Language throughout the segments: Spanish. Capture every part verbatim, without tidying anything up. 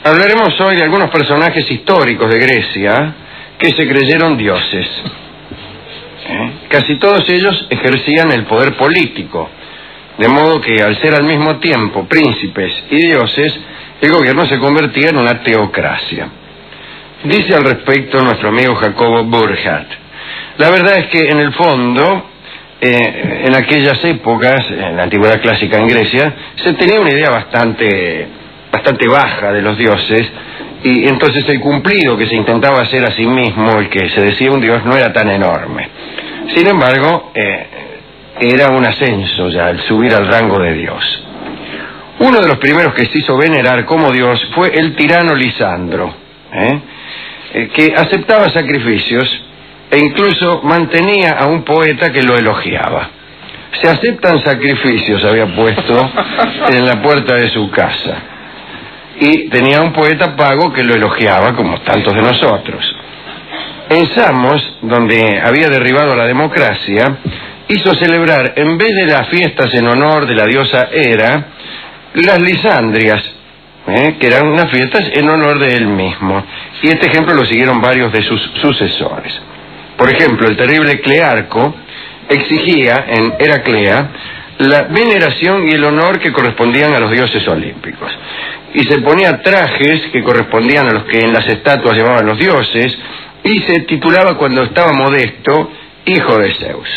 Hablaremos hoy de algunos personajes históricos de Grecia que se creyeron dioses. ¿Eh? Casi todos ellos ejercían el poder político, de modo que al ser al mismo tiempo príncipes y dioses, el gobierno se convertía en una teocracia. Dice al respecto nuestro amigo Jacobo Burckhardt: la verdad es que en el fondo, eh, en aquellas épocas, en la antigüedad clásica en Grecia, se tenía una idea bastante, bastante baja de los dioses, y entonces el cumplido que se intentaba hacer a sí mismo, el que se decía un dios, no era tan enorme. Sin embargo, eh, era un ascenso ya, el subir al rango de Dios. Uno de los primeros que se hizo venerar como dios fue el tirano Lisandro, ¿eh? Eh, que aceptaba sacrificios e incluso mantenía a un poeta que lo elogiaba. Se aceptan sacrificios, había puesto en la puerta de su casa. Y tenía un poeta pago que lo elogiaba, como tantos de nosotros. En Samos, donde había derribado la democracia, hizo celebrar, en vez de las fiestas en honor de la diosa Hera, las Lisandrias, ¿eh? que eran unas fiestas en honor de él mismo. Y este ejemplo lo siguieron varios de sus sucesores. Por ejemplo, el terrible Clearco exigía en Heraclea la veneración y el honor que correspondían a los dioses olímpicos. Y se ponía trajes que correspondían a los que en las estatuas llevaban los dioses, y se titulaba, cuando estaba modesto, hijo de Zeus.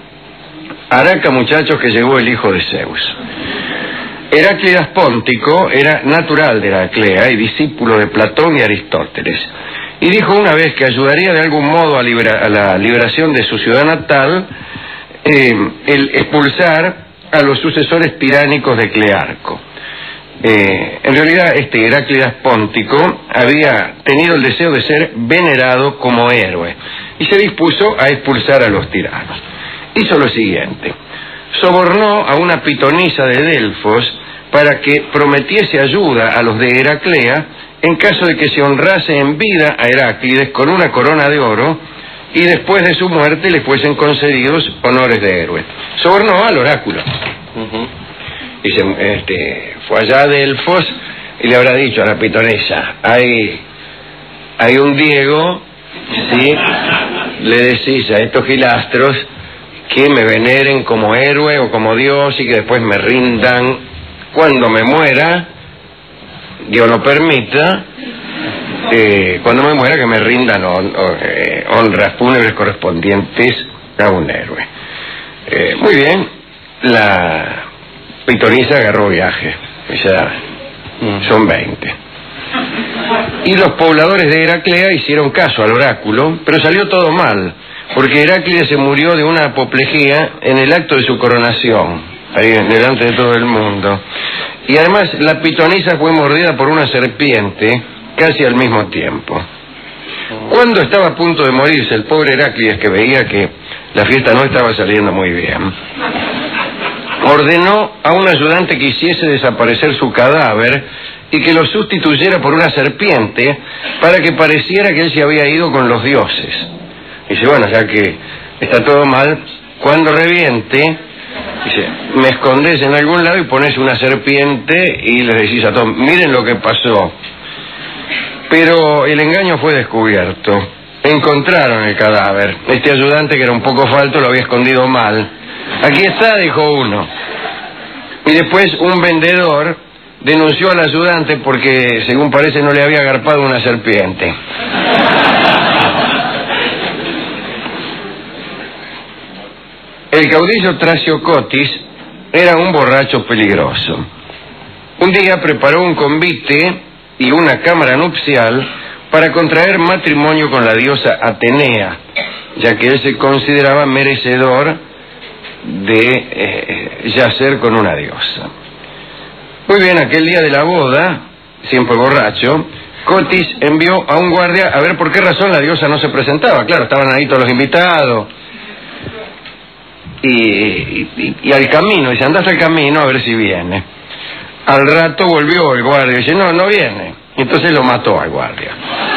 Araca, muchachos, que llegó el hijo de Zeus. Heráclidas Póntico era natural de Heraclea y discípulo de Platón y Aristóteles, y dijo una vez que ayudaría de algún modo a, libera, a la liberación de su ciudad natal, eh, el expulsar a los sucesores tiránicos de Clearco. Eh, en realidad, este Heráclidas Póntico había tenido el deseo de ser venerado como héroe y se dispuso a expulsar a los tiranos. Hizo lo siguiente: sobornó a una pitonisa de Delfos para que prometiese ayuda a los de Heraclea en caso de que se honrase en vida a Heráclides con una corona de oro y después de su muerte le fuesen concedidos honores de héroe. Sobornó al oráculo. Uh-huh. Y se, este, fue allá a Delfos y le habrá dicho a la pitonisa: hay, hay un Diego, ¿sí? Le decís a estos gilastros que me veneren como héroe o como dios y que después me rindan cuando me muera, Dios lo permita, eh, cuando me muera que me rindan on, on, eh, honras fúnebres correspondientes a un héroe. Eh, muy bien, la pitonisa agarró viaje, ya son veinte. Y los pobladores de Heraclea hicieron caso al oráculo, pero salió todo mal, porque Heraclides se murió de una apoplejía en el acto de su coronación, ahí delante de todo el mundo. Y además la pitonisa fue mordida por una serpiente casi al mismo tiempo. Cuando estaba a punto de morirse el pobre Heraclides, que veía que la fiesta no estaba saliendo muy bien, ordenó a un ayudante que hiciese desaparecer su cadáver y que lo sustituyera por una serpiente para que pareciera que él se había ido con los dioses. Dice, bueno, ya que está todo mal, cuando reviente, dice, me escondes en algún lado y pones una serpiente y les decís a todos, miren lo que pasó. Pero el engaño fue descubierto. Encontraron el cadáver. Este ayudante, que era un poco falto, lo había escondido mal. Aquí está, dijo uno. Y después un vendedor denunció al ayudante porque, según parece, no le había agarpado una serpiente. El caudillo Tracio Cotis era un borracho peligroso. Un día preparó un convite y una cámara nupcial para contraer matrimonio con la diosa Atenea, ya que él se consideraba merecedor de eh, yacer con una diosa. Muy bien, aquel día de la boda, siempre borracho, Cotis envió a un guardia a ver por qué razón la diosa no se presentaba. Claro, estaban ahí todos los invitados. Y, y, y al camino, dice, andás al camino a ver si viene. Al rato volvió el guardia y dice, no, no viene. Y entonces lo mató al guardia.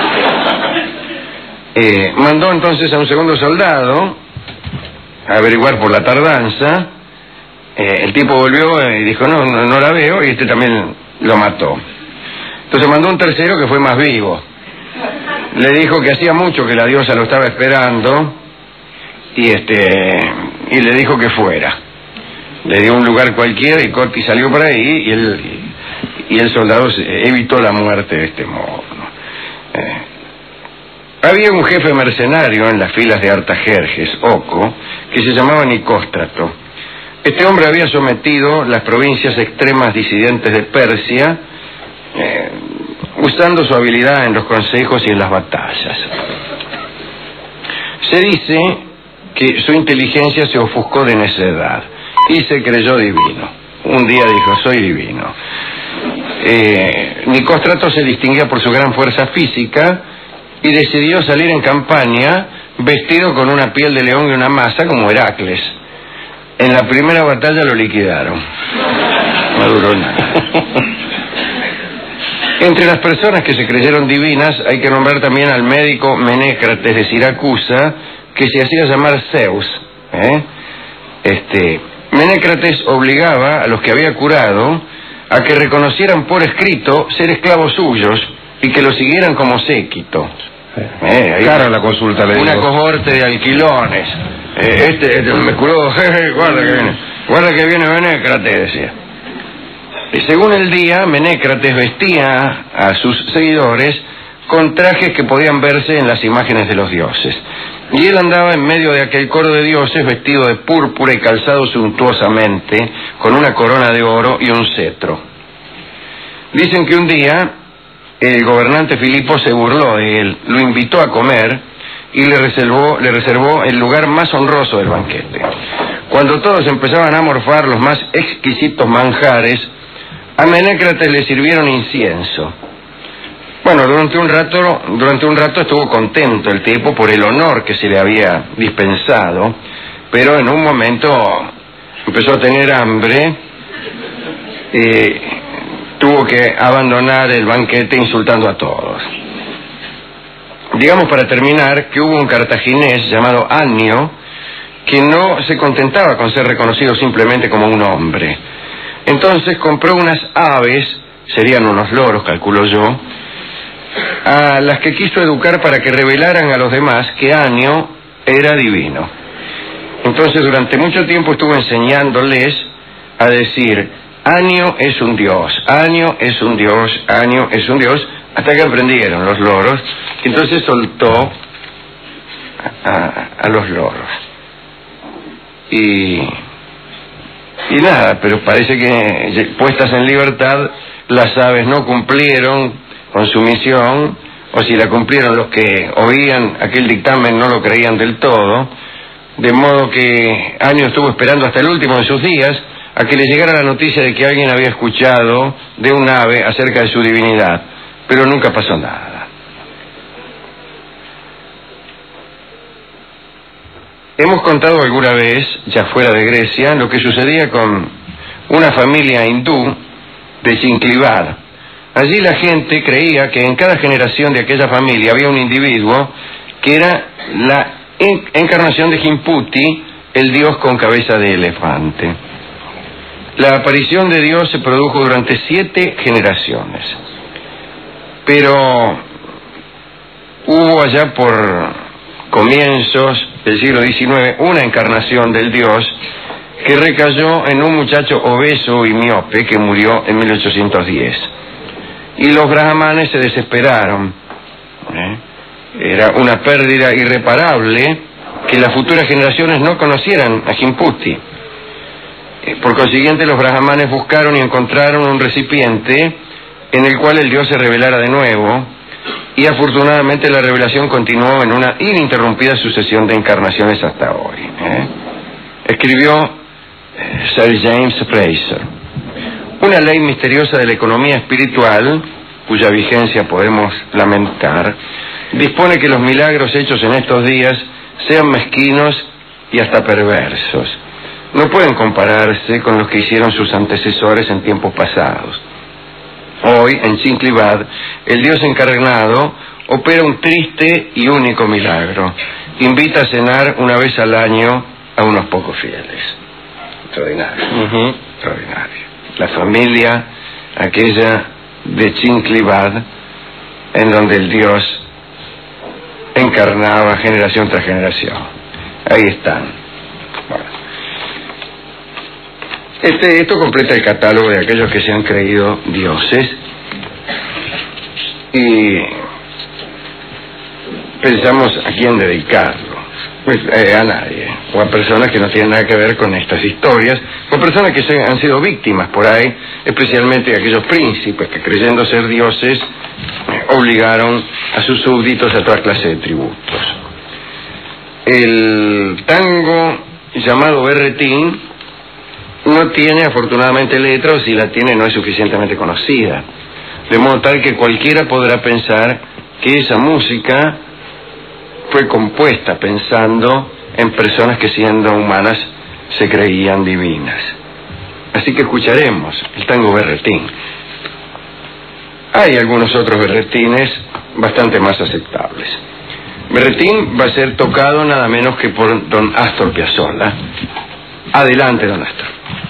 Eh, mandó entonces a un segundo soldado a averiguar por la tardanza. Eh, el tipo volvió y dijo, no, no, no la veo, y este también lo mató. Entonces mandó un tercero que fue más vivo. Le dijo que hacía mucho que la diosa lo estaba esperando y este y le dijo que fuera. Le dio un lugar cualquiera y Corti salió por ahí y el, y el soldado evitó la muerte de este modo, ¿no? Eh, había un jefe mercenario en las filas de Artajerjes, Oco, que se llamaba Nicóstrato. Este hombre había sometido las provincias extremas disidentes de Persia, eh, usando su habilidad en los consejos y en las batallas. Se dice que su inteligencia se ofuscó de necedad y se creyó divino. Un día dijo, soy divino. Eh, Nicóstrato se distinguía por su gran fuerza física y decidió salir en campaña vestido con una piel de león y una masa como Heracles. En la primera batalla lo liquidaron. No duró nada. Entre las personas que se creyeron divinas hay que nombrar también al médico Menécrates de Siracusa, que se hacía llamar Zeus. ¿eh? Este, Menécrates obligaba a los que había curado a que reconocieran por escrito ser esclavos suyos y que lo siguieran como séquito. Eh, Cara la consulta, le una digo. cohorte de alquilones. Eh, este, este me curó, jeje, guarda que viene, guarda que viene Menécrates, decía. Y según el día, Menécrates vestía a sus seguidores con trajes que podían verse en las imágenes de los dioses. Y él andaba en medio de aquel coro de dioses vestido de púrpura y calzado suntuosamente, con una corona de oro y un cetro. Dicen que un día el gobernante Filipo se burló de él, lo invitó a comer y le reservó, le reservó el lugar más honroso del banquete. Cuando todos empezaban a morfar los más exquisitos manjares, a Menécrates le sirvieron incienso. Bueno, durante un rato, durante un rato estuvo contento el tipo por el honor que se le había dispensado, pero en un momento empezó a tener hambre y tuvo que abandonar el banquete insultando a todos. Digamos para terminar que hubo un cartaginés llamado Annio que no se contentaba con ser reconocido simplemente como un hombre. Entonces compró unas aves, serían unos loros, calculo yo, a las que quiso educar para que revelaran a los demás que Annio era divino. Entonces durante mucho tiempo estuvo enseñándoles a decir, Annio es un dios, Annio es un dios, Annio es un dios, hasta que aprendieron los loros. Entonces soltó a, a, a los loros. Y... Y nada, pero parece que puestas en libertad, las aves no cumplieron con su misión, o si la cumplieron los que oían aquel dictamen no lo creían del todo, de modo que Annio estuvo esperando hasta el último de sus días a que le llegara la noticia de que alguien había escuchado de un ave acerca de su divinidad, pero nunca pasó nada. Hemos contado alguna vez, ya fuera de Grecia, lo que sucedía con una familia hindú de Chinclivad. Allí la gente creía que en cada generación de aquella familia había un individuo que era la encarnación de Jimputi, el dios con cabeza de elefante. La aparición de Dios se produjo durante siete generaciones, pero hubo allá por comienzos del siglo diecinueve una encarnación del dios que recayó en un muchacho obeso y miope que murió en mil ochocientos diez. Y los brahmanes se desesperaron. ¿eh? Era una pérdida irreparable que las futuras generaciones no conocieran a Jimputi. Por consiguiente, los brahmanes buscaron y encontraron un recipiente en el cual el dios se revelara de nuevo, y afortunadamente la revelación continuó en una ininterrumpida sucesión de encarnaciones hasta hoy. ¿eh? Escribió eh, Sir James Fraser. Una ley misteriosa de la economía espiritual, cuya vigencia podemos lamentar, dispone que los milagros hechos en estos días sean mezquinos y hasta perversos. No pueden compararse con los que hicieron sus antecesores en tiempos pasados. Hoy, en Chinclivad, el Dios encarnado opera un triste y único milagro. Invita a cenar una vez al año a unos pocos fieles. Extraordinario. Uh-huh. Extraordinario. La familia, aquella de Chinklibad, en donde el Dios encarnaba generación tras generación. Ahí están. Bueno. Este, esto completa el catálogo de aquellos que se han creído dioses y pensamos a quién dedicarlo. Pues, eh, a nadie, o a personas que no tienen nada que ver con estas historias, o a personas que se, han sido víctimas por ahí, especialmente aquellos príncipes que, creyendo ser dioses, eh, obligaron a sus súbditos a toda clase de tributos. El tango llamado berretín no tiene afortunadamente letra, o si la tiene no es suficientemente conocida, de modo tal que cualquiera podrá pensar que esa música fue compuesta pensando en personas que, siendo humanas, se creían divinas. Así que escucharemos el tango berretín. Hay algunos otros berretines bastante más aceptables. Berretín va a ser tocado nada menos que por don Astor Piazzolla. Adelante, don Astor.